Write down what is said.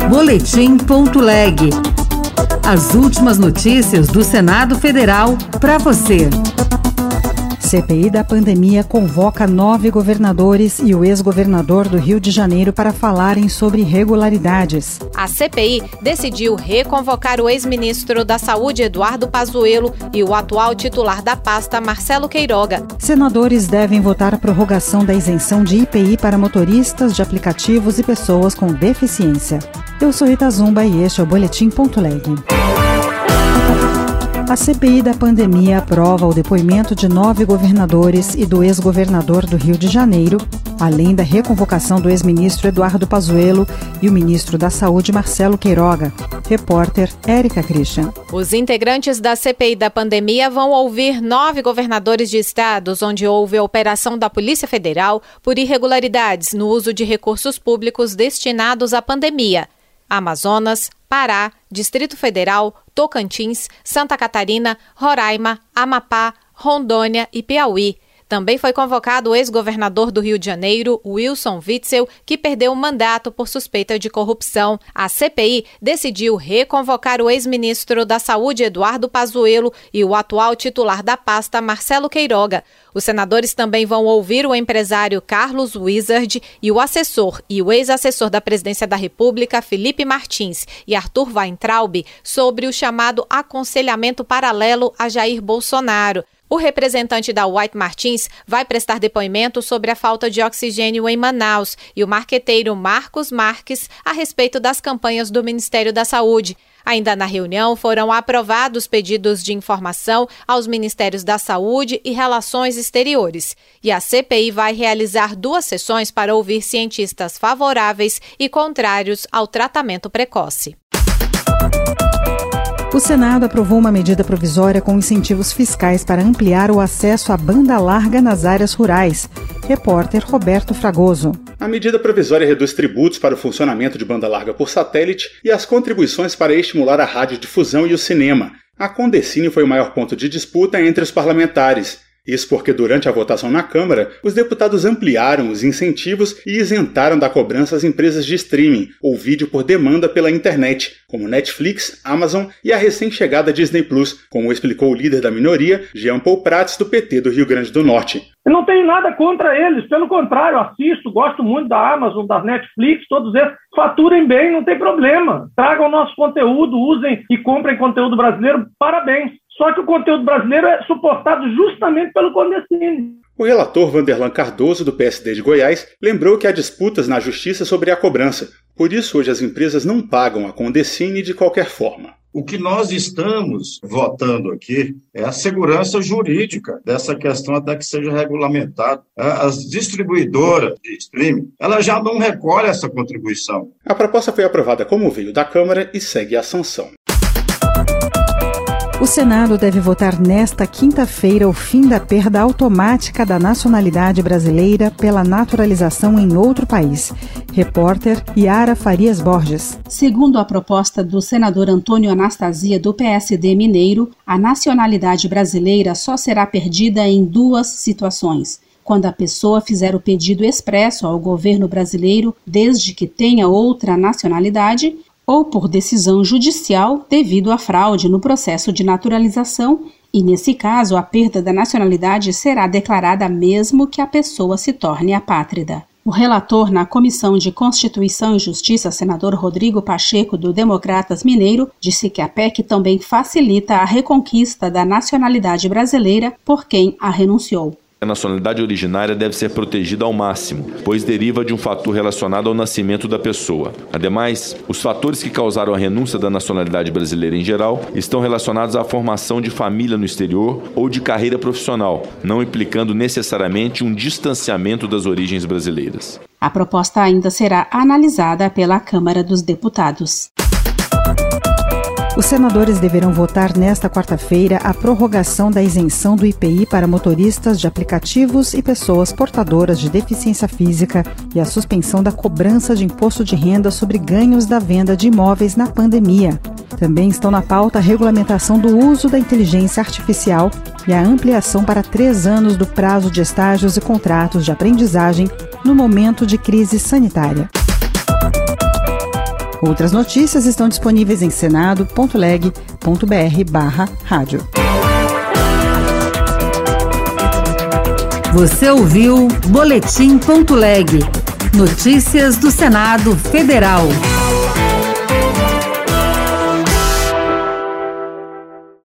Boletim.leg. As últimas notícias do Senado Federal para você. CPI da pandemia convoca 9 governadores e o ex-governador do Rio de Janeiro para falarem sobre irregularidades. A CPI decidiu reconvocar o ex-ministro da Saúde, Eduardo Pazuello, e o atual titular da pasta, Marcelo Queiroga. Senadores devem votar a prorrogação da isenção de IPI para motoristas de aplicativos e pessoas com deficiência. Eu sou Rita Zumba e este é o Boletim.leg. A CPI da pandemia aprova o depoimento de 9 governadores e do ex-governador do Rio de Janeiro, além da reconvocação do ex-ministro Eduardo Pazuello e o ministro da Saúde, Marcelo Queiroga. Repórter Érica Christian. Os integrantes da CPI da pandemia vão ouvir 9 governadores de estados onde houve a operação da Polícia Federal por irregularidades no uso de recursos públicos destinados à pandemia. Amazonas, Pará, Distrito Federal, Tocantins, Santa Catarina, Roraima, Amapá, Rondônia e Piauí. Também foi convocado o ex-governador do Rio de Janeiro, Wilson Witzel, que perdeu o mandato por suspeita de corrupção. A CPI decidiu reconvocar o ex-ministro da Saúde, Eduardo Pazuello, e o atual titular da pasta, Marcelo Queiroga. Os senadores também vão ouvir o empresário Carlos Wizard e o assessor e o ex-assessor da Presidência da República, Felipe Martins, e Arthur Weintraub, sobre o chamado aconselhamento paralelo a Jair Bolsonaro. O representante da White Martins vai prestar depoimento sobre a falta de oxigênio em Manaus e o marqueteiro Marcos Marques a respeito das campanhas do Ministério da Saúde. Ainda na reunião foram aprovados pedidos de informação aos Ministérios da Saúde e Relações Exteriores. E a CPI vai realizar 2 sessões para ouvir cientistas favoráveis e contrários ao tratamento precoce. O Senado aprovou uma medida provisória com incentivos fiscais para ampliar o acesso à banda larga nas áreas rurais. Repórter Roberto Fragoso. A medida provisória reduz tributos para o funcionamento de banda larga por satélite e as contribuições para estimular a radiodifusão e o cinema. A Condecine foi o maior ponto de disputa entre os parlamentares. Isso porque durante a votação na Câmara, os deputados ampliaram os incentivos e isentaram da cobrança as empresas de streaming ou vídeo por demanda pela internet, como Netflix, Amazon e a recém-chegada Disney Plus, como explicou o líder da minoria, Jean Paul Prats, do PT do Rio Grande do Norte. Eu não tenho nada contra eles, pelo contrário, assisto, gosto muito da Amazon, da Netflix, todos eles faturem bem, não tem problema. Tragam nosso conteúdo, usem e comprem conteúdo brasileiro, parabéns. Só que o conteúdo brasileiro é suportado justamente pelo Condecine. O relator Vanderlan Cardoso, do PSD de Goiás, lembrou que há disputas na Justiça sobre a cobrança. Por isso, hoje as empresas não pagam a Condecine de qualquer forma. O que nós estamos votando aqui é a segurança jurídica dessa questão até que seja regulamentado. As distribuidoras de streaming, elas já não recolhem essa contribuição. A proposta foi aprovada como veio da Câmara e segue a sanção. O Senado deve votar nesta quinta-feira o fim da perda automática da nacionalidade brasileira pela naturalização em outro país. Repórter Yara Farias Borges. Segundo a proposta do senador Antônio Anastasia, do PSD mineiro, a nacionalidade brasileira só será perdida em 2 situações. Quando a pessoa fizer o pedido expresso ao governo brasileiro, desde que tenha outra nacionalidade, ou por decisão judicial devido à fraude no processo de naturalização, e nesse caso a perda da nacionalidade será declarada mesmo que a pessoa se torne apátrida. O relator na Comissão de Constituição e Justiça, senador Rodrigo Pacheco, do Democratas Mineiro, disse que a PEC também facilita a reconquista da nacionalidade brasileira por quem a renunciou. A nacionalidade originária deve ser protegida ao máximo, pois deriva de um fator relacionado ao nascimento da pessoa. Ademais, os fatores que causaram a renúncia da nacionalidade brasileira em geral estão relacionados à formação de família no exterior ou de carreira profissional, não implicando necessariamente um distanciamento das origens brasileiras. A proposta ainda será analisada pela Câmara dos Deputados. Os senadores deverão votar nesta quarta-feira a prorrogação da isenção do IPI para motoristas de aplicativos e pessoas portadoras de deficiência física e a suspensão da cobrança de imposto de renda sobre ganhos da venda de imóveis na pandemia. Também estão na pauta a regulamentação do uso da inteligência artificial e a ampliação para 3 anos do prazo de estágios e contratos de aprendizagem no momento de crise sanitária. Outras notícias estão disponíveis em senado.leg.br/rádio. Você ouviu Boletim.leg. Notícias do Senado Federal.